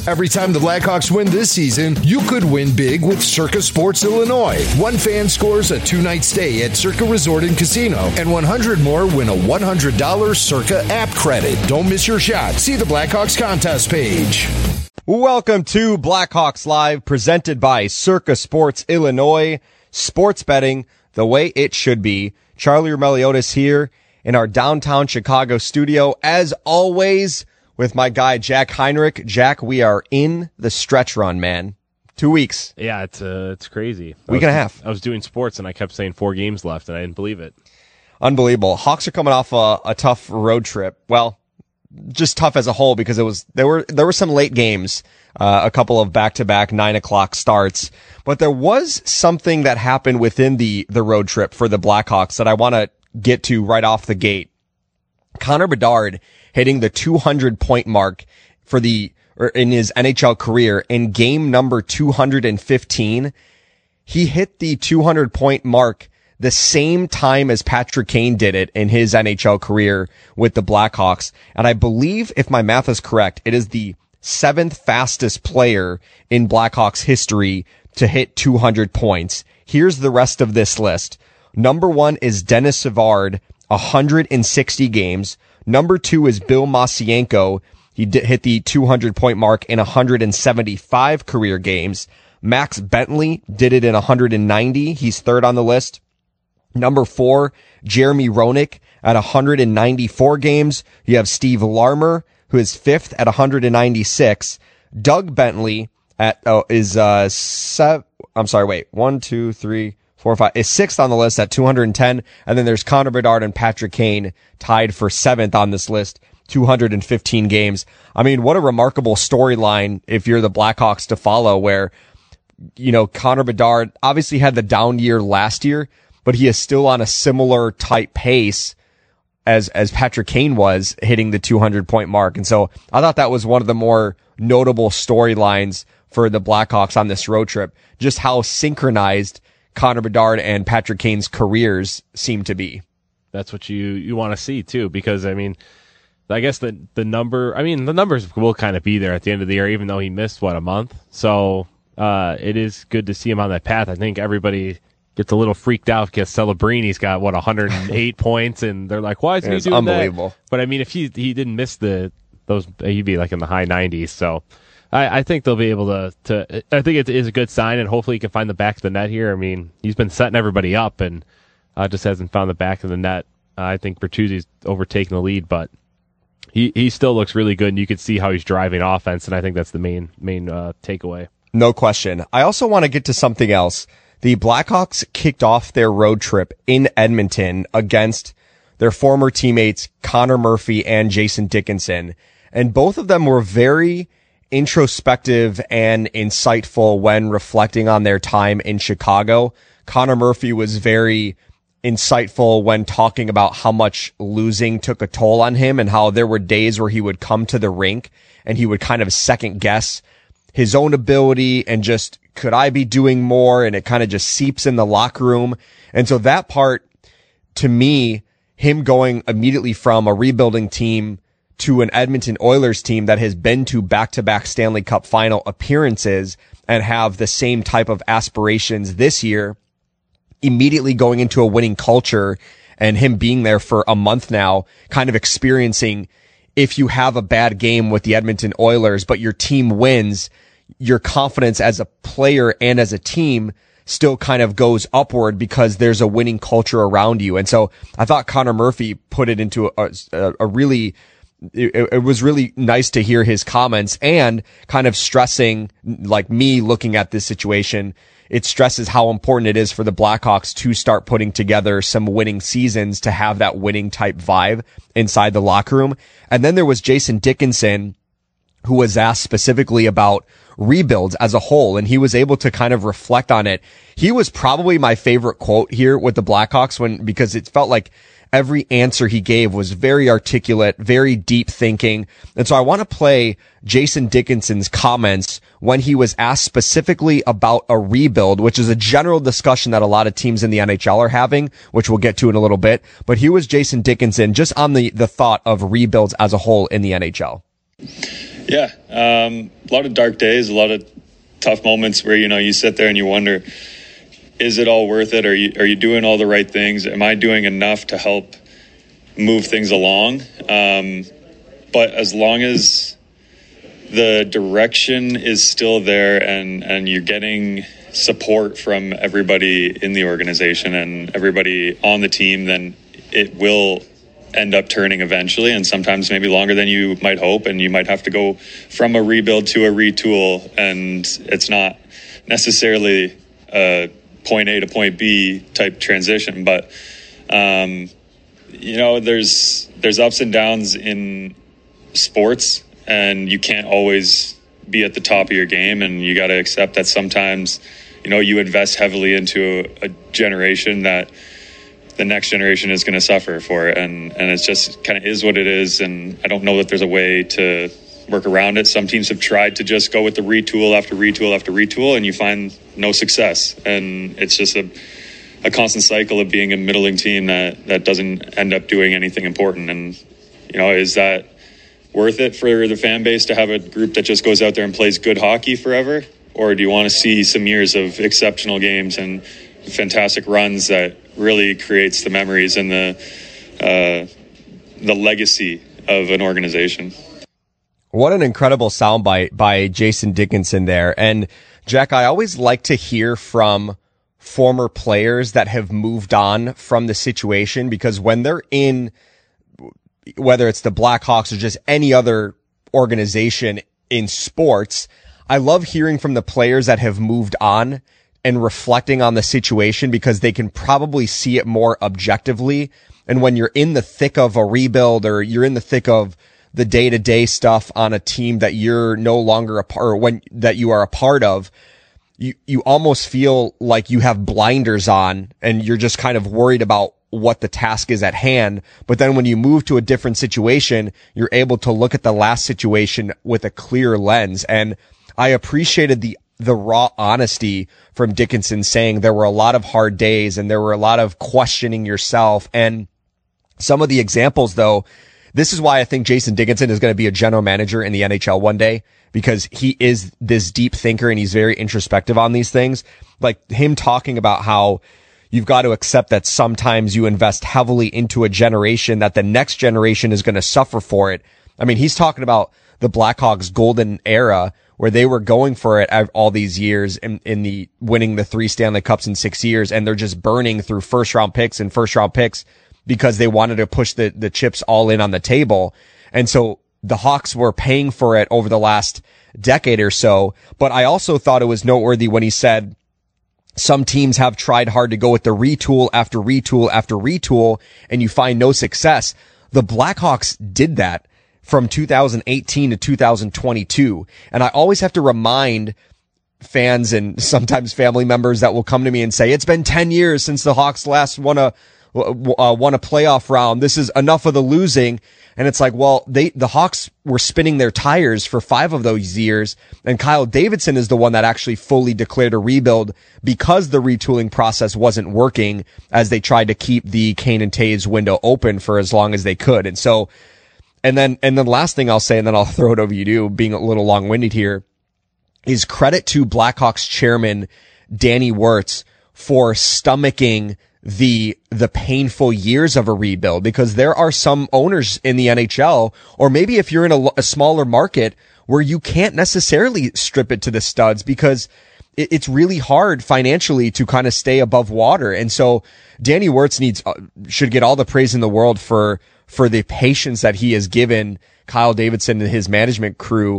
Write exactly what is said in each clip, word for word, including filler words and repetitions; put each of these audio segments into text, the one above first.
Every time the Blackhawks win this season, you could win big with Circa Sports Illinois. One fan scores a two-night stay at Circa Resort and Casino, and one hundred more win a one hundred dollars Circa app credit. Don't miss your shot. See the Blackhawks contest page. Welcome to Blackhawks Live, presented by Circa Sports Illinois. Sports betting the way it should be. Charlie Roumeliotis here in our downtown Chicago studio, as always, with my guy Jack Heinrich. Jack, we are in the stretch run, man. Two weeks. Yeah, it's uh, it's crazy. Week and a half. I was doing sports and I kept saying four games left, and I didn't believe it. Unbelievable. Hawks are coming off a, a tough road trip. Well, just tough as a whole, because it was there were there were some late games, uh, a couple of back-to-back nine o'clock starts, but there was something that happened within the the road trip for the Blackhawks that I want to get to right off the gate. Connor Bedard hitting the two hundred point mark for the, or in his N H L career in game number two hundred fifteen. He hit the two hundred point mark the same time as Patrick Kane did it in his N H L career with the Blackhawks. And I believe, if my math is correct, it is the seventh fastest player in Blackhawks history to hit two hundred points. Here's the rest of this list. Number one is Denis Savard, one hundred sixty games. Number two is Bill Masienko. He did hit the two hundred point mark in one hundred seventy-five career games. Max Bentley did it in one hundred ninety. He's third on the list. Number four, Jeremy Roenick at one hundred ninety-four games. You have Steve Larmer, who is fifth at one hundred ninety-six. Doug Bentley at, oh, is, uh, seven, I'm sorry, wait, one, two, three, four, five, is sixth on the list at two hundred ten. And then there's Connor Bedard and Patrick Kane tied for seventh on this list, two hundred fifteen games. I mean, what a remarkable storyline if you're the Blackhawks to follow, where, you know, Connor Bedard obviously had the down year last year, but he is still on a similar type pace as, as Patrick Kane was, hitting the two hundred point mark. And so I thought that was one of the more notable storylines for the Blackhawks on this road trip, just how synchronized Connor Bedard and Patrick Kane's careers seem to be. That's what you, you want to see too, because I mean, I guess the, the number, I mean, the numbers will kind of be there at the end of the year, even though he missed, what, a month? So, uh, it is good to see him on that path. I think everybody gets a little freaked out because Celebrini's got, what, one hundred eight points, and they're like, why is he doing that? Unbelievable. But I mean, if he, he didn't miss the, those, he'd be like in the high nineties. So I, I think they'll be able to, to, I think it is a good sign, and hopefully he can find the back of the net here. I mean, he's been setting everybody up and, uh, just hasn't found the back of the net. Uh, I think Bertuzzi's overtaken the lead, but he, he still looks really good, and you can see how he's driving offense, and I think that's the main, main, uh, takeaway. No question. I also want to get to something else. The Blackhawks kicked off their road trip in Edmonton against their former teammates, Connor Murphy and Jason Dickinson. And both of them were very introspective and insightful when reflecting on their time in Chicago. Connor Murphy was very insightful when talking about how much losing took a toll on him, and how there were days where he would come to the rink and he would kind of second guess his own ability and just, could I be doing more? And it kind of just seeps in the locker room. And so that part, to me, him going immediately from a rebuilding team to an Edmonton Oilers team that has been to back-to-back Stanley Cup final appearances and have the same type of aspirations this year, immediately going into a winning culture, and him being there for a month now, kind of experiencing, if you have a bad game with the Edmonton Oilers, but your team wins, your confidence as a player and as a team still kind of goes upward because there's a winning culture around you. And so I thought Connor Murphy put it into a, a, a really, it, it was really nice to hear his comments, and kind of stressing, like me looking at this situation, it stresses how important it is for the Blackhawks to start putting together some winning seasons to have that winning type vibe inside the locker room. And then there was Jason Dickinson, who was asked specifically about rebuilds as a whole, and he was able to kind of reflect on it. He was probably my favorite quote here with the Blackhawks, when, because it felt like every answer he gave was very articulate, very deep thinking. And so I want to play Jason Dickinson's comments when he was asked specifically about a rebuild, which is a general discussion that a lot of teams in the N H L are having, which we'll get to in a little bit. But here was Jason Dickinson just on the, the thought of rebuilds as a whole in the N H L. Yeah, um, a lot of dark days, a lot of tough moments where, you know, you sit there and you wonder, is it all worth it? Are you, are you doing all the right things? Am I doing enough to help move things along? Um, but as long as the direction is still there and, and you're getting support from everybody in the organization and everybody on the team, then it will end up turning eventually, and sometimes maybe longer than you might hope, and you might have to go from a rebuild to a retool, and it's not necessarily a point A to point B type transition, but um, you know, there's there's ups and downs in sports, and you can't always be at the top of your game, and you got to accept that sometimes, you know, you invest heavily into a, a generation that the next generation is going to suffer for it. And, and it just kind of is what it is. And I don't know that there's a way to work around it. Some teams have tried to just go with the retool after retool after retool, and you find no success. And it's just a, a constant cycle of being a middling team that, that doesn't end up doing anything important. And, you know, is that worth it for the fan base to have a group that just goes out there and plays good hockey forever? Or do you want to see some years of exceptional games and fantastic runs that really creates the memories and the uh, the legacy of an organization? What an incredible soundbite by Jason Dickinson there. And Jack, I always like to hear from former players that have moved on from the situation, because when they're in, whether it's the Blackhawks or just any other organization in sports, I love hearing from the players that have moved on and reflecting on the situation, because they can probably see it more objectively. And when you're in the thick of a rebuild, or you're in the thick of the day-to-day stuff on a team that you're no longer a part, or when that you are a part of, you, you almost feel like you have blinders on and you're just kind of worried about what the task is at hand. But then when you move to a different situation, you're able to look at the last situation with a clear lens. And I appreciated the the raw honesty from Dickinson, saying there were a lot of hard days and there were a lot of questioning yourself. And some of the examples, though, this is why I think Jason Dickinson is going to be a general manager in the N H L one day, because he is this deep thinker and he's very introspective on these things. Like him talking about how you've got to accept that sometimes you invest heavily into a generation that the next generation is going to suffer for it. I mean, he's talking about the Blackhawks golden era, where they were going for it all these years in, in the winning the three Stanley Cups in six years. And they're just burning through first round picks and first round picks because they wanted to push the, the chips all in on the table. And so the Hawks were paying for it over the last decade or so. But I also thought it was noteworthy when he said some teams have tried hard to go with the retool after retool after retool, and you find no success. The Blackhawks did that from two thousand eighteen to two thousand twenty-two. And I always have to remind fans and sometimes family members that will come to me and say, it's been ten years since the Hawks last won a, uh, won a playoff round. This is enough of the losing. And it's like, well, they, the Hawks were spinning their tires for five of those years. And Kyle Davidson is the one that actually fully declared a rebuild because the retooling process wasn't working, as they tried to keep the Kane and Toews window open for as long as they could. And so, And then, and then the last thing I'll say, and then I'll throw it over to you, being a little long-winded here, is credit to Blackhawks chairman Danny Wirtz for stomaching the, the painful years of a rebuild, because there are some owners in the N H L, or maybe if you're in a, a smaller market where you can't necessarily strip it to the studs, because it, it's really hard financially to kind of stay above water. And so Danny Wirtz needs, uh, should get all the praise in the world for, for the patience that he has given Kyle Davidson and his management crew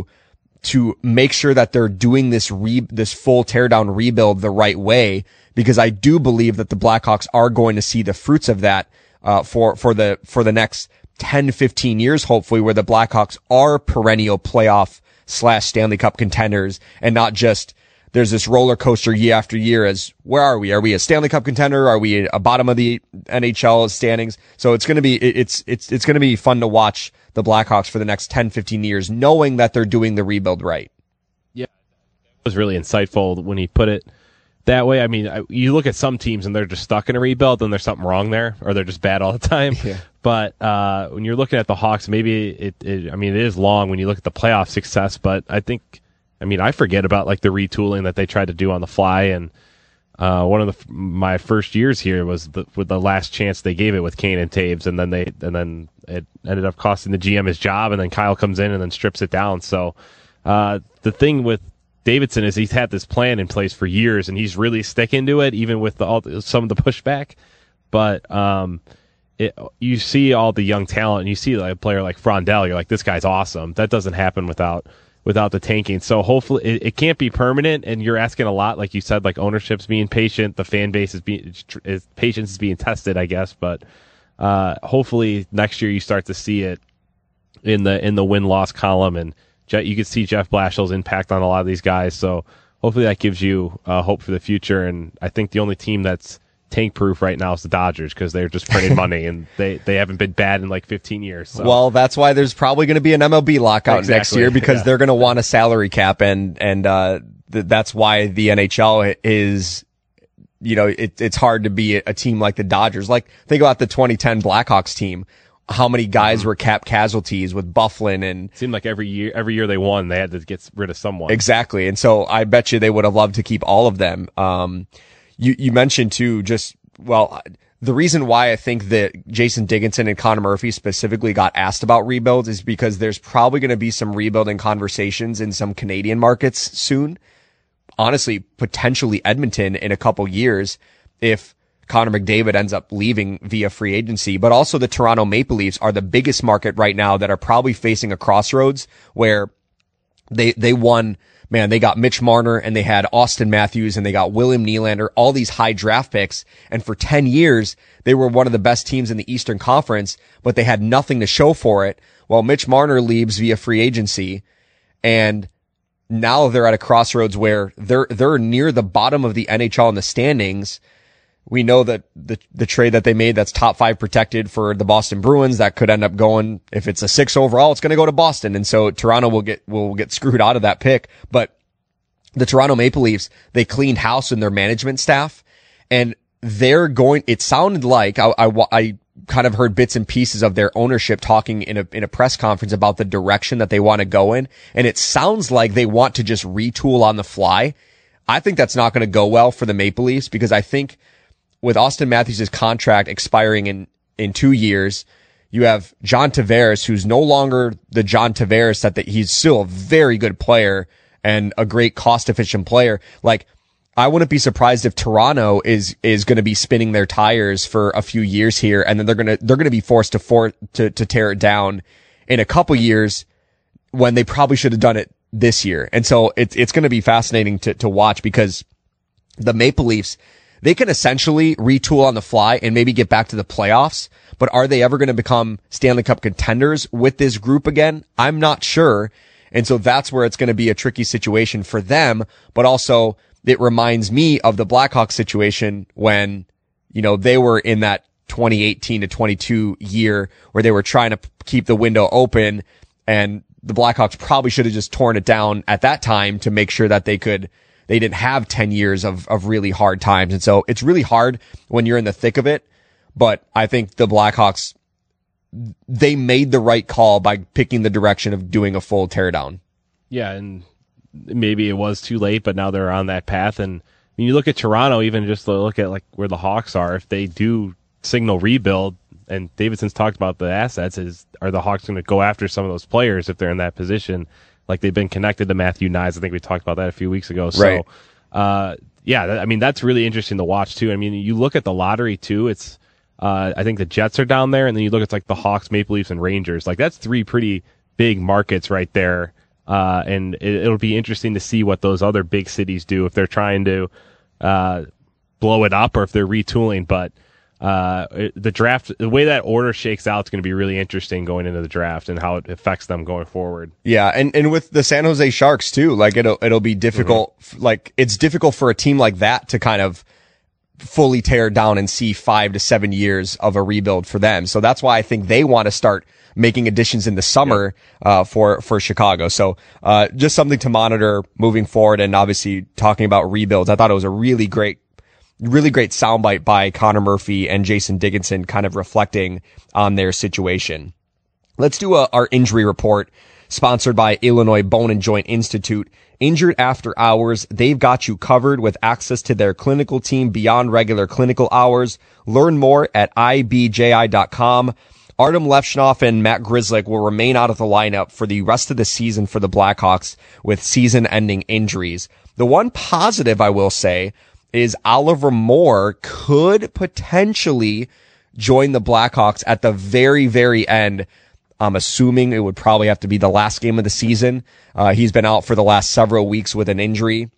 to make sure that they're doing this re, this full teardown rebuild the right way, because I do believe that the Blackhawks are going to see the fruits of that, uh, for, for the, for the next ten, fifteen years, hopefully, where the Blackhawks are perennial playoff slash Stanley Cup contenders, and not just, there's this roller coaster year after year as, where are we? Are we a Stanley Cup contender? Are we a bottom of the N H L standings? So it's going to be, it's, it's, it's going to be fun to watch the Blackhawks for the next ten, fifteen years, knowing that they're doing the rebuild right. Yeah. It was really insightful when he put it that way. I mean, I, you look at some teams and they're just stuck in a rebuild, then there's something wrong there, or they're just bad all the time. Yeah. But uh, when you're looking at the Hawks, maybe it, it, I mean, it is long when you look at the playoff success, but I think, I mean, I forget about like the retooling that they tried to do on the fly. And uh, one of the, my first years here was the, with the last chance they gave it with Kane and Taves, and then they, and then it ended up costing the G M his job, and then Kyle comes in and then strips it down. So uh, the thing with Davidson is he's had this plan in place for years, and he's really sticking to it, even with the, all the, some of the pushback. But um, it, you see all the young talent, and you see like a player like Frondell, you're like, this guy's awesome. That doesn't happen without without the tanking. So hopefully it, it can't be permanent, and you're asking a lot, like you said, like ownership's being patient, the fan base is being is patience is being tested, I guess. But uh, hopefully next year you start to see it in the in the win loss column, and you can see Jeff Blashill's impact on a lot of these guys. So hopefully that gives you uh, hope for the future. And I think the only team that's tank proof right now is the Dodgers, because they're just printing money and they, they haven't been bad in like fifteen years. So. Well, that's why there's probably going to be an M L B lockout exactly. next year, because yeah. they're going to want a salary cap, and, and, uh, th- that's why the N H L is, you know, it, it's hard to be a, a team like the Dodgers. Like, think about the twenty ten Blackhawks team. How many guys mm-hmm. were cap casualties with Bufflin, and it seemed like every year, every year they won, they had to get rid of someone. Exactly. And so I bet you they would have loved to keep all of them. Um, you, you mentioned too, just, well, the reason why I think that Jason Dickinson and Connor Murphy specifically got asked about rebuilds is because there's probably going to be some rebuilding conversations in some Canadian markets soon. Honestly, potentially Edmonton in a couple years if Connor McDavid ends up leaving via free agency. But also the Toronto Maple Leafs are the biggest market right now that are probably facing a crossroads where they, they won, man, they got Mitch Marner and they had Austin Matthews and they got William Nylander, all these high draft picks. And for ten years, they were one of the best teams in the Eastern Conference, but they had nothing to show for it. Well, Mitch Marner leaves via free agency, and now they're at a crossroads where they're, they're near the bottom of the N H L in the standings. We know that the, the trade that they made that's top five protected for the Boston Bruins, that could end up going, if it's a six overall, it's going to go to Boston. And so Toronto will get, will get screwed out of that pick. But the Toronto Maple Leafs, they cleaned house in their management staff, and they're going, it sounded like I, I, I kind of heard bits and pieces of their ownership talking in a, in a press conference about the direction that they want to go in. And it sounds like they want to just retool on the fly. I think that's not going to go well for the Maple Leafs, because I think with Austin Matthews' contract expiring in, in two years, you have John Tavares, who's no longer the John Tavares that the, he's still a very good player and a great cost efficient player. Like, I wouldn't be surprised if Toronto is, is going to be spinning their tires for a few years here, and then they're going to, they're going to be forced to for, to, to tear it down in a couple years when they probably should have done it this year. And so it's, it's going to be fascinating to, to watch, because the Maple Leafs, they can essentially retool on the fly and maybe get back to the playoffs, but are they ever going to become Stanley Cup contenders with this group again? I'm not sure. And so that's where it's going to be a tricky situation for them. But also it reminds me of the Blackhawks situation when, you know, they were in that twenty eighteen to twenty-two year where they were trying to keep the window open, and the Blackhawks probably should have just torn it down at that time to make sure that they could They didn't have ten years of, of really hard times. And so it's really hard when you're in the thick of it. But I think the Blackhawks, they made the right call by picking the direction of doing a full teardown. Yeah, and maybe it was too late, but now they're on that path. And when you look at Toronto, even just to look at like where the Hawks are, if they do signal rebuild, and Davidson's talked about the assets, is are the Hawks going to go after some of those players if they're in that position? Like, they've been connected to Matthew Knies. I think we talked about that a few weeks ago. So, right. uh, yeah, that, I mean, that's really interesting to watch, too. I mean, you look at the lottery, too. It's, uh, I think the Jets are down there, and then you look at, like, the Hawks, Maple Leafs, and Rangers. Like, that's three pretty big markets right there. Uh, and it, it'll be interesting to see what those other big cities do, if they're trying to, uh, blow it up or if they're retooling. But, uh, the draft, the way that order shakes out is going to be really interesting going into the draft and how it affects them going forward. Yeah. And, and with the San Jose Sharks too, like it'll, it'll be difficult. Mm-hmm. Like, it's difficult for a team like that to kind of fully tear down and see five to seven years of a rebuild for them. So that's why I think they want to start making additions in the summer uh, for for Chicago. So uh, just something to monitor moving forward. And obviously talking about rebuilds, I thought it was a really great, really great soundbite by Connor Murphy and Jason Dickinson, kind of reflecting on their situation. Let's do a, our injury report, sponsored by Illinois Bone and Joint Institute. Injured after hours, they've got you covered with access to their clinical team beyond regular clinical hours. Learn more at I B J I dot com. Artem Levshunov and Matt Grzelcyk will remain out of the lineup for the rest of the season for the Blackhawks with season-ending injuries. The one positive I will say is Oliver Moore could potentially join the Blackhawks at the very, very end. I'm assuming it would probably have to be the last game of the season. Uh, he's been out for the last several weeks with an injury.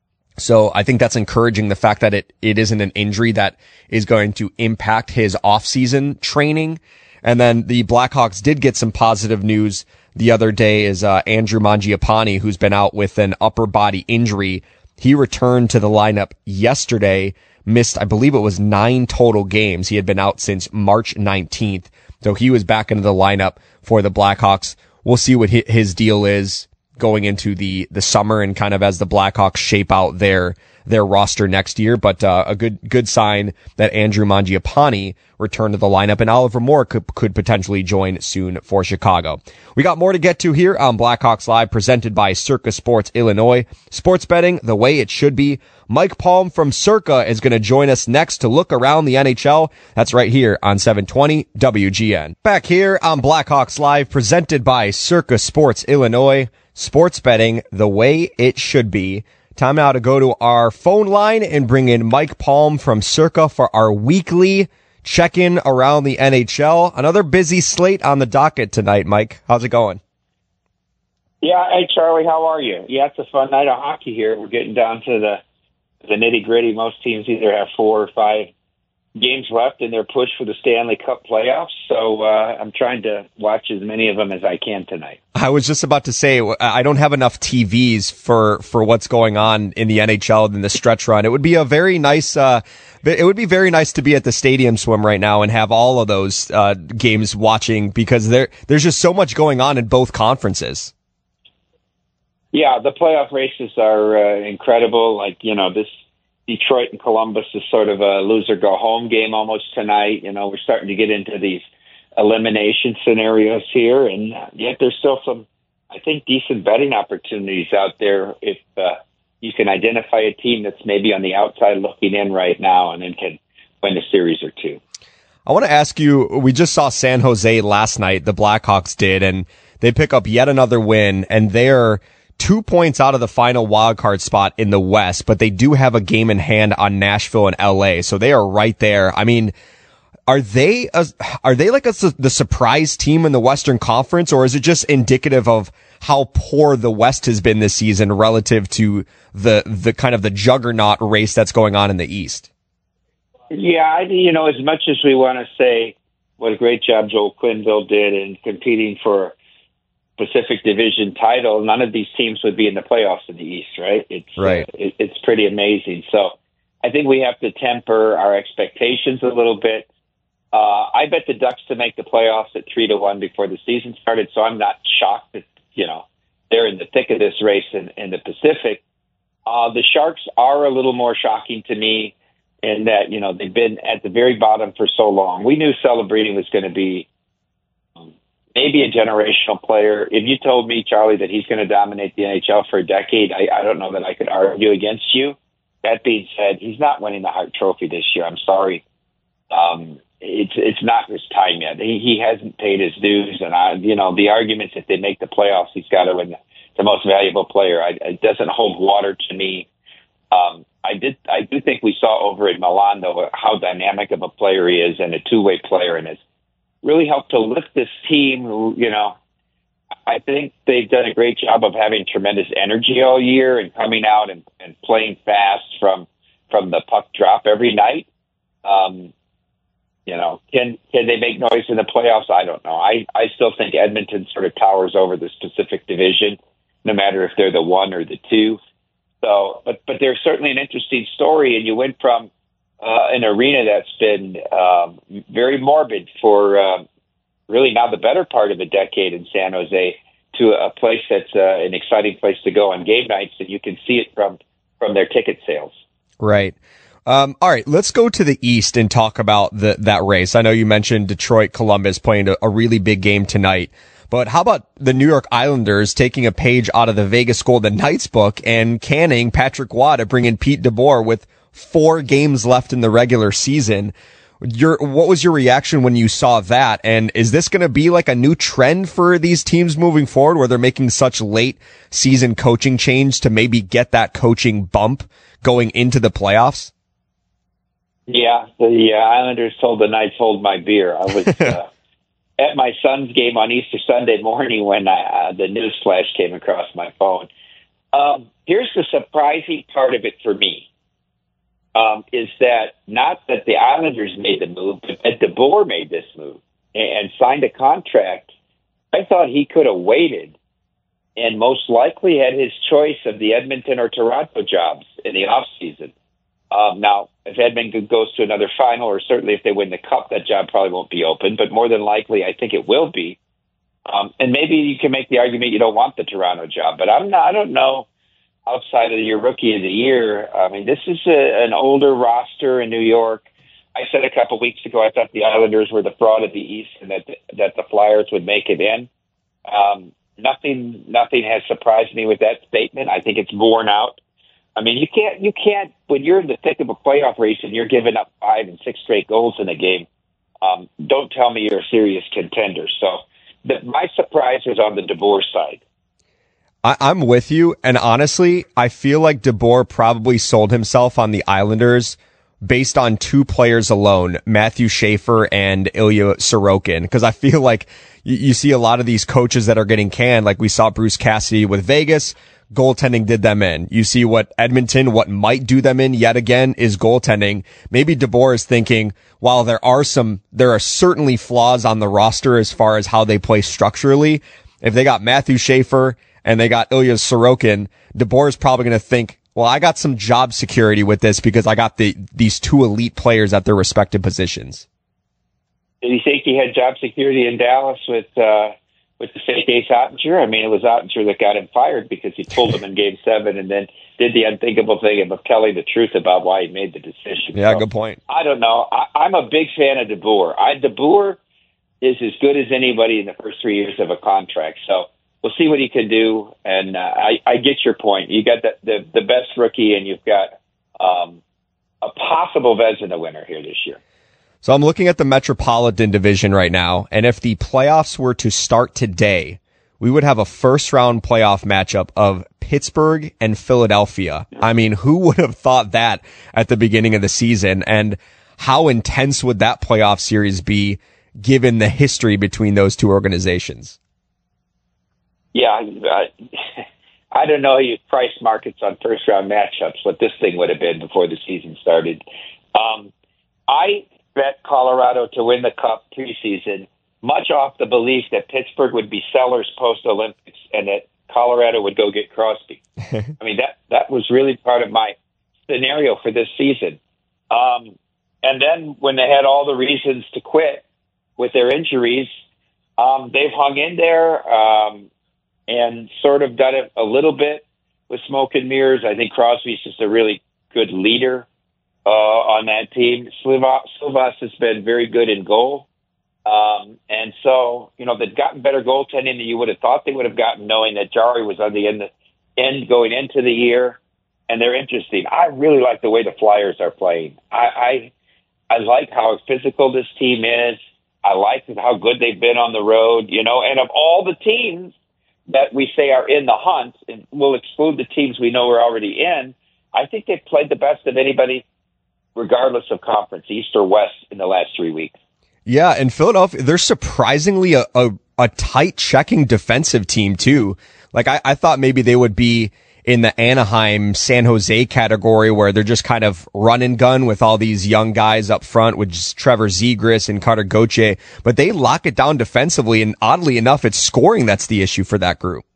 So I think that's encouraging, the fact that it, it isn't an injury that is going to impact his off-season training. And then the Blackhawks did get some positive news the other day is, uh, Andrew Mangiapane, who's been out with an upper body injury. He returned to the lineup yesterday, missed, I believe it was nine total games. He had been out since March nineteenth. So he was back into the lineup for the Blackhawks. We'll see what his deal is going into the, the summer and kind of as the Blackhawks shape out their, their roster next year. But, uh, a good, good sign that Andrew Mangiapane returned to the lineup, and Oliver Moore could, could potentially join soon for Chicago. We got more to get to here on Blackhawks Live, presented by Circa Sports Illinois. Sports betting the way it should be. Mike Palm from Circa is going to join us next to look around the N H L. That's right here on seven twenty W G N. Back here on Blackhawks Live, presented by Circa Sports Illinois. Sports betting the way it should be. Time now to go to our phone line and bring in Mike Palm from Circa for our weekly check-in around the N H L. Another busy slate on the docket tonight, Mike. How's it going? Yeah, hey, Charlie, how are you? Yeah, it's a fun night of hockey here. We're getting down to the the nitty-gritty. Most teams either have four or five games left in their push for the Stanley Cup playoffs, so uh, I'm trying to watch as many of them as I can tonight. I was just about to say, I don't have enough T Vs for, for what's going on in the N H L in the stretch run. It would be a very nice, uh, it would be very nice to be at the Stadium Swim right now and have all of those uh, games watching, because there there's just so much going on in both conferences. Yeah, the playoff races are uh, incredible. Like, you know, this Detroit and Columbus is sort of a loser-go-home game almost tonight. You know, we're starting to get into these elimination scenarios here, and yet there's still some, I think, decent betting opportunities out there if uh, you can identify a team that's maybe on the outside looking in right now and then can win a series or two. I want to ask you, we just saw San Jose last night, the Blackhawks did, and they pick up yet another win, and they're two points out of the final wildcard spot in the West, but they do have a game in hand on Nashville and L A, so they are right there. I mean, are they a, are they like a, the surprise team in the Western Conference, or is it just indicative of how poor the West has been this season relative to the the kind of the juggernaut race that's going on in the East? Yeah, I, you know, as much as we want to say what a great job Joel Quenneville did in competing for Pacific Division title, none of these teams would be in the playoffs in the East, right? It's right. Uh, it, it's pretty amazing. So I think we have to temper our expectations a little bit. Uh, I bet the Ducks to make the playoffs at three to one before the season started, so I'm not shocked that, you know, they're in the thick of this race in, in the Pacific. Uh, the Sharks are a little more shocking to me in that, you know, they've been at the very bottom for so long. We knew Celebrini was going to be maybe a generational player. If you told me, Charlie, that he's going to dominate the N H L for a decade, I, I don't know that I could argue against you. That being said, he's not winning the Hart Trophy this year. I'm sorry. Um, it's it's not his time yet. He he hasn't paid his dues, and I, you know, the arguments if they make the playoffs, he's got to win the, the most valuable player. I, it doesn't hold water to me. Um, I did I do think we saw over at Milan though how dynamic of a player he is and a two way player, and has really helped to lift this team. Who, you know, I think they've done a great job of having tremendous energy all year and coming out and, and playing fast from from the puck drop every night. Um, you know, can can they make noise in the playoffs? I don't know. I, I still think Edmonton sort of towers over the Pacific Division, no matter if they're the one or the two. So, but but they're certainly an interesting story, and you went from uh, an arena that's been um, very morbid for uh, really now the better part of a decade in San Jose to a place that's uh, an exciting place to go on game nights, and you can see it from, from their ticket sales. Right. Um, all right, let's go to the East and talk about the, that race. I know you mentioned Detroit Columbus playing a, a really big game tonight, but how about the New York Islanders taking a page out of the Vegas Golden Knights book and canning Patrick Waugh to bring in Pete DeBoer with four games left in the regular season? Your, what was your reaction when you saw that? And is this going to be like a new trend for these teams moving forward where they're making such late season coaching change to maybe get that coaching bump going into the playoffs? Yeah, the uh, Islanders told the Knights, hold my beer. I was uh, at my son's game on Easter Sunday morning when I, uh, the news flash came across my phone. Um, here's the surprising part of it for me, um, is that not that the Islanders made the move, but that DeBoer made this move and, and signed a contract. I thought he could have waited and most likely had his choice of the Edmonton or Toronto jobs in the offseason. Um, now, if Edmonton goes to another final, or certainly if they win the Cup, that job probably won't be open, but more than likely, I think it will be. Um, and maybe you can make the argument you don't want the Toronto job, but I'm not, I don't know outside of your rookie of the year. I mean, this is a, an older roster in New York. I said a couple weeks ago, I thought the Islanders were the fraud of the East and that, that the Flyers would make it in. Um, nothing, nothing has surprised me with that statement. I think it's borne out. I mean, you can't, you can't, when you're in the thick of a playoff race and you're giving up five and six straight goals in a game, um, don't tell me you're a serious contender. So the, my surprise was on the DeBoer side. I, I'm with you. And honestly, I feel like DeBoer probably sold himself on the Islanders based on two players alone, Matthew Schaefer and Ilya Sorokin. Because I feel like you, you see a lot of these coaches that are getting canned, like we saw Bruce Cassidy with Vegas. Goaltending did them in. You see what Edmonton, what might do them in yet again is goaltending. Maybe DeBoer is thinking, while there are some, there are certainly flaws on the roster as far as how they play structurally. If they got Matthew Schaefer and they got Ilya Sorokin, DeBoer is probably going to think, well, I got some job security with this because I got the, these two elite players at their respective positions. Did you think he had job security in Dallas with, uh, with the fake Ace Ottinger? I mean, it was Ottinger that got him fired because he pulled him in game seven and then did the unthinkable thing of telling the truth about why he made the decision. Yeah, so, good point. I don't know. I, I'm a big fan of DeBoer. I, DeBoer is as good as anybody in the first three years of a contract. So we'll see what he can do. And uh, I, I get your point. You got the, the, the best rookie and you've got um, a possible Vezina winner here this year. So I'm looking at the Metropolitan Division right now, and if the playoffs were to start today, we would have a first round playoff matchup of Pittsburgh and Philadelphia. I mean, who would have thought that at the beginning of the season? And how intense would that playoff series be given the history between those two organizations? Yeah, I, I don't know you price markets on first round matchups, what this thing would have been before the season started. Um, I bet Colorado to win the Cup preseason, much off the belief that Pittsburgh would be sellers post-Olympics and that Colorado would go get Crosby. I mean, that, that was really part of my scenario for this season. Um, and then when they had all the reasons to quit with their injuries, um, they've hung in there um, and sort of done it a little bit with smoke and mirrors. I think Crosby's just a really good leader Uh, on that team. Silvas has been very good in goal. Um, and so, you know, they've gotten better goaltending than you would have thought they would have gotten, knowing that Jari was on the end, end going into the year. And they're interesting. I really like the way the Flyers are playing. I, I, I like how physical this team is. I like how good they've been on the road, you know, and of all the teams that we say are in the hunt, and we'll exclude the teams we know are already in, I think they've played the best of anybody, regardless of conference, East or West, in the last three weeks. Yeah, and Philadelphia, they're surprisingly a, a, a tight checking defensive team, too. Like, I, I thought maybe they would be in the Anaheim, San Jose category where they're just kind of run and gun with all these young guys up front, with just Trevor Zegras and Carter Gauthier. But they lock it down defensively, and oddly enough, it's scoring that's the issue for that group.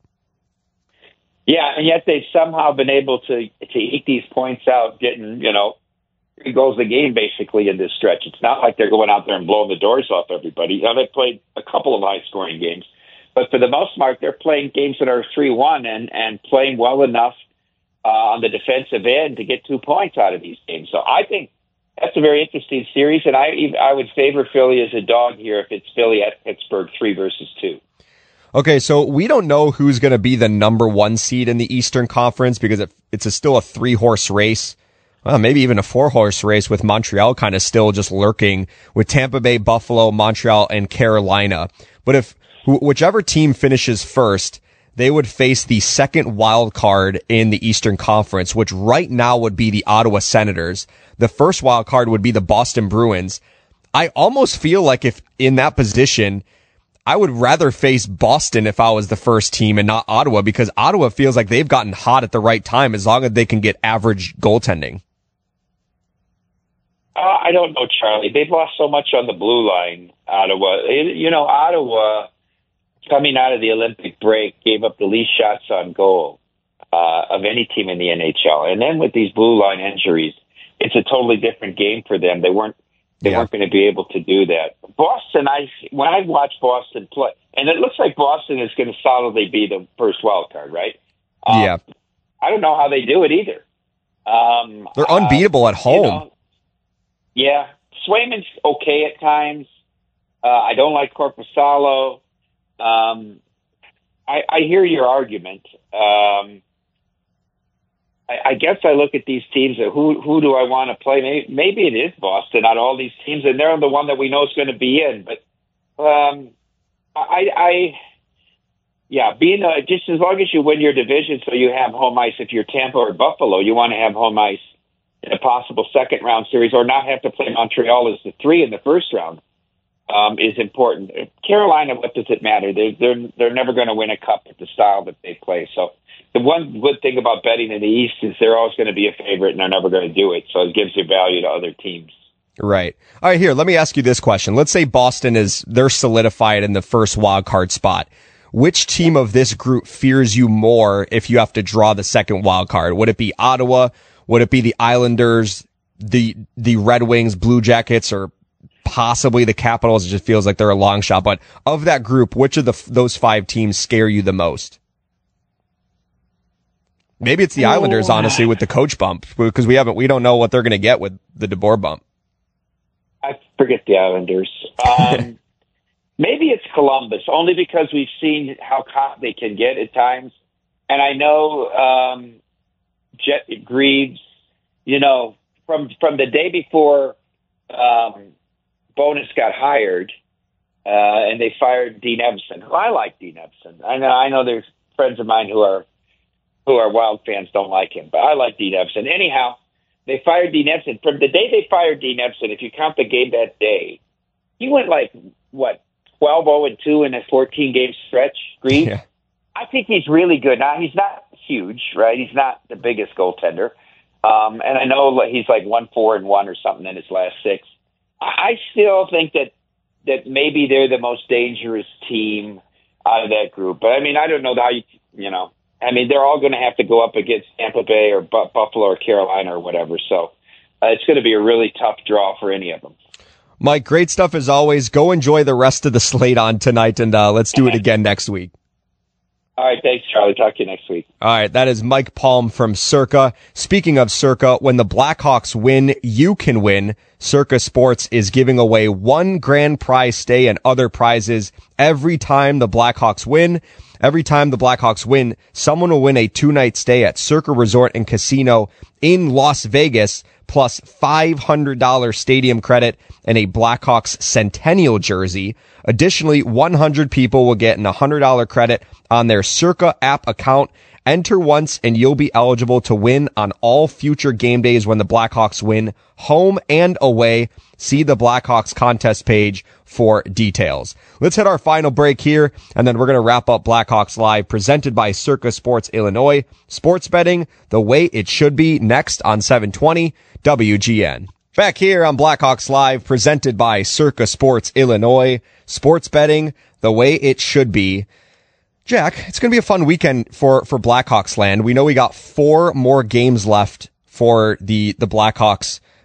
Yeah, and yet they've somehow been able to, to eke these points out, getting, you know, three goals a game basically in this stretch. It's not like they're going out there and blowing the doors off everybody. Now, they've played a couple of high-scoring games, but for the most part, they're playing games that are three one and, and playing well enough uh, on the defensive end to get two points out of these games. So I think that's a very interesting series, and I I would favor Philly as a dog here if it's Philly at Pittsburgh three versus two. Okay, so we don't know who's going to be the number one seed in the Eastern Conference because it, it's a, still a three-horse race. Well, maybe even a four-horse race with Montreal kind of still just lurking with Tampa Bay, Buffalo, Montreal, and Carolina. But if wh- whichever team finishes first, they would face the second wild card in the Eastern Conference, which right now would be the Ottawa Senators. The first wild card would be the Boston Bruins. I almost feel like if in that position, I would rather face Boston if I was the first team and not Ottawa, because Ottawa feels like they've gotten hot at the right time as long as they can get average goaltending. Uh, I don't know, Charlie. They've lost so much on the blue line, Ottawa. It, you know, Ottawa, coming out of the Olympic break, gave up the least shots on goal uh, of any team in the N H L. And then with these blue line injuries, it's a totally different game for them. They weren't they yeah. weren't going to be able to do that. Boston, I when I watched Boston play, and it looks like Boston is going to solidly be the first wild card, right? Um, yeah. I don't know how they do it either. Um, They're unbeatable uh, at home. You know, yeah, Swayman's okay at times. Uh, I don't like Korpisalo. Um, I, I hear your argument. Um, I, I guess I look at these teams and who who do I want to play? Maybe, maybe it is Boston out of all these teams, and they're the one that we know is going to be in. But um, I, I, yeah, being a, just as long as you win your division, so you have home ice. If you're Tampa or Buffalo, you want to have home ice in a possible second round series, or not have to play Montreal as the three in the first round. Um, is important. Carolina, what does it matter? They're they're they're never going to win a cup with the style that they play. So the one good thing about betting in the East is they're always going to be a favorite, and they're never going to do it. So it gives you value to other teams. Right. All right. Here, let me ask you this question. Let's say Boston is they're solidified in the first wild card spot. Which team of this group fears you more if you have to draw the second wild card? Would it be Ottawa? Would it be the Islanders, the the Red Wings, Blue Jackets, or possibly the Capitals? It just feels like they're a long shot. But of that group, which of the those five teams scare you the most? Maybe it's the oh. Islanders, honestly, with the coach bump, because we haven't we don't know what they're going to get with the DeBoer bump. I forget the Islanders. Um, maybe it's Columbus, only because we've seen how hot they can get at times, and I know. Um, Jet Greaves, you know, from from the day before um, Bonus got hired, uh, and they fired Dean Evason. Who I like Dean Evason. I know I know there's friends of mine who are who are Wild fans don't like him, but I like Dean Evason. Anyhow, they fired Dean Evason. From the day they fired Dean Evason, if you count the game that day, he went like what twelve oh and two in a fourteen game stretch. Greaves. Yeah. I think he's really good. Now he's not huge, right? He's not the biggest goaltender. Um, and I know he's like one, four and one or something in his last six. I still think that, that maybe they're the most dangerous team out of that group. But I mean, I don't know how you, you know, I mean, they're all going to have to go up against Tampa Bay or B- Buffalo or Carolina or whatever. So uh, it's going to be a really tough draw for any of them. Mike, great stuff as always. Go enjoy the rest of the slate on tonight, and uh, let's do it again next week. All right, thanks, Charlie. Talk to you next week. All right, that is Mike Palm from Circa. Speaking of Circa, when the Blackhawks win, you can win. Circa Sports is giving away one grand prize stay and other prizes every time the Blackhawks win. Every time the Blackhawks win, someone will win a two-night stay at Circa Resort and Casino in Las Vegas, plus five hundred dollars stadium credit and a Blackhawks Centennial jersey. Additionally, one hundred people will get an one hundred dollars credit on their Circa app account. Enter once and you'll be eligible to win on all future game days when the Blackhawks win, home and away. See the Blackhawks contest page for details. Let's hit our final break here, and then we're going to wrap up Blackhawks Live, presented by Circa Sports Illinois. Sports betting the way it should be, next on seven twenty W G N. Back here on Blackhawks Live, presented by Circa Sports Illinois. Sports betting the way it should be. Jack, it's going to be a fun weekend for, for Blackhawks land. We know we got four more games left for the, the Blackhawks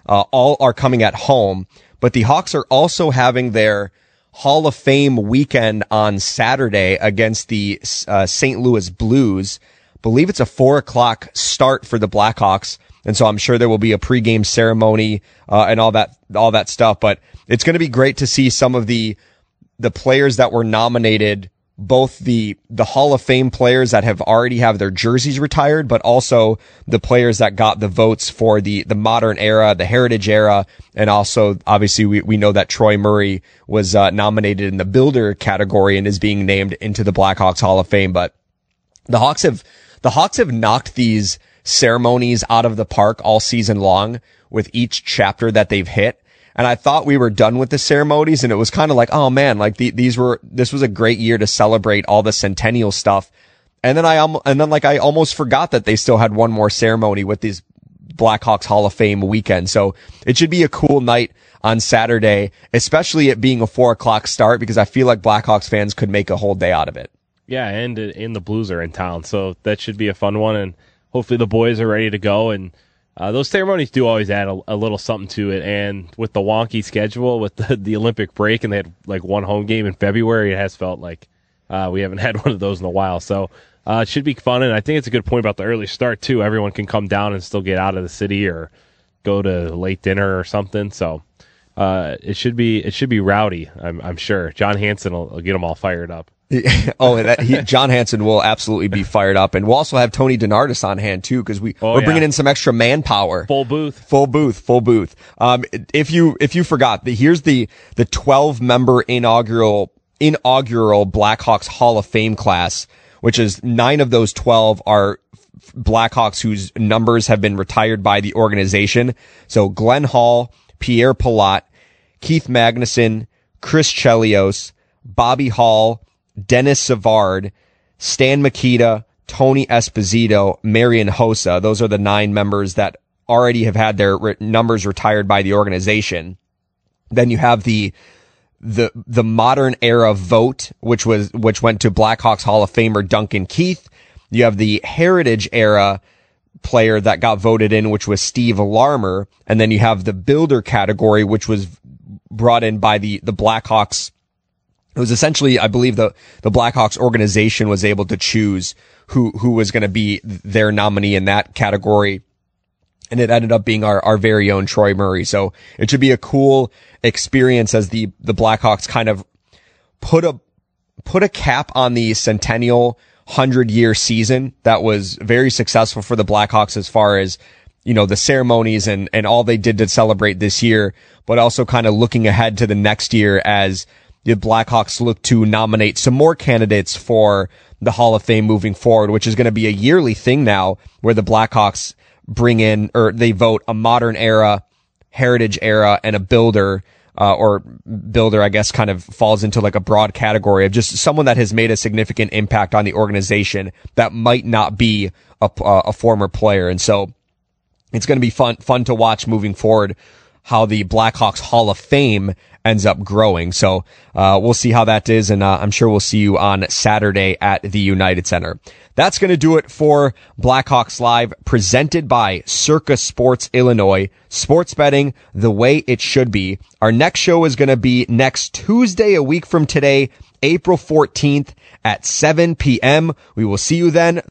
uh, all are coming at home, but the Hawks are also having their Hall of Fame weekend on Saturday against the uh, Saint Louis Blues. I believe it's a four o'clock start for the Blackhawks. And so I'm sure there will be a pregame ceremony, uh, and all that, all that stuff. But it's going to be great to see some of the, the players that were nominated, both the, the Hall of Fame players that have already have their jerseys retired, but also the players that got the votes for the, the modern era, the heritage era. And also, obviously, we, we know that Troy Murray was, uh, nominated in the builder category and is being named into the Blackhawks Hall of Fame. But the Hawks have, the Hawks have knocked these ceremonies out of the park all season long with each chapter that they've hit. And I thought we were done with the ceremonies, and it was kind of like, oh man, like the, these were, this was a great year to celebrate all the centennial stuff. And then I, um, and then like I almost forgot that they still had one more ceremony with these Blackhawks Hall of Fame weekend. So it should be a cool night on Saturday, especially it being a four o'clock start, because I feel like Blackhawks fans could make a whole day out of it. Yeah. And, and the Blues are in town. So that should be a fun one. And hopefully the boys are ready to go. And uh, those ceremonies do always add a, a little something to it. And with the wonky schedule, with the, the Olympic break, and they had like one home game in February, it has felt like uh, we haven't had one of those in a while. So uh, it should be fun. And I think it's a good point about the early start, too. Everyone can come down and still get out of the city or go to late dinner or something. So uh, it should be it should be rowdy, I'm, I'm sure. John Hanson will, will get them all fired up. oh, and that, he, John Hanson will absolutely be fired up. And we'll also have Tony DeNardis on hand, too, because we, oh, we're yeah. bringing in some extra manpower. Full booth. Full booth, full booth. Um, if you, if you forgot, the, here's the, the twelve member inaugural, inaugural Blackhawks Hall of Fame class, which is nine of those twelve are Blackhawks whose numbers have been retired by the organization. So Glenn Hall, Pierre Palat, Keith Magnuson, Chris Chelios, Bobby Hall, Dennis Savard, Stan Mikita, Tony Esposito, Marian Hossa. Those are the nine members that already have had their re- numbers retired by the organization. Then you have the, the, the modern era vote, which was, which went to Blackhawks Hall of Famer Duncan Keith. You have the heritage era player that got voted in, which was Steve Larmer. And then you have the builder category, which was brought in by the, the Blackhawks. It was essentially, I believe the, the Blackhawks organization was able to choose who, who was going to be their nominee in that category. And it ended up being our, our very own Troy Murray. So it should be a cool experience as the, the Blackhawks kind of put a, put a cap on the centennial hundred year season that was very successful for the Blackhawks as far as, you know, the ceremonies and, and all they did to celebrate this year, but also kind of looking ahead to the next year as the Blackhawks look to nominate some more candidates for the Hall of Fame moving forward, which is going to be a yearly thing now where the Blackhawks bring in, or they vote a modern era, heritage era, and a builder, uh, or builder, I guess, kind of falls into like a broad category of just someone that has made a significant impact on the organization that might not be a, a former player. And so it's going to be fun, fun to watch moving forward how the Blackhawks Hall of Fame ends up growing. So, uh, we'll see how that is. And, uh, I'm sure we'll see you on Saturday at the United Center. That's going to do it for Blackhawks Live, presented by Circa Sports Illinois. Sports betting the way it should be. Our next show is going to be next Tuesday, a week from today, April fourteenth at seven p.m. We will see you then.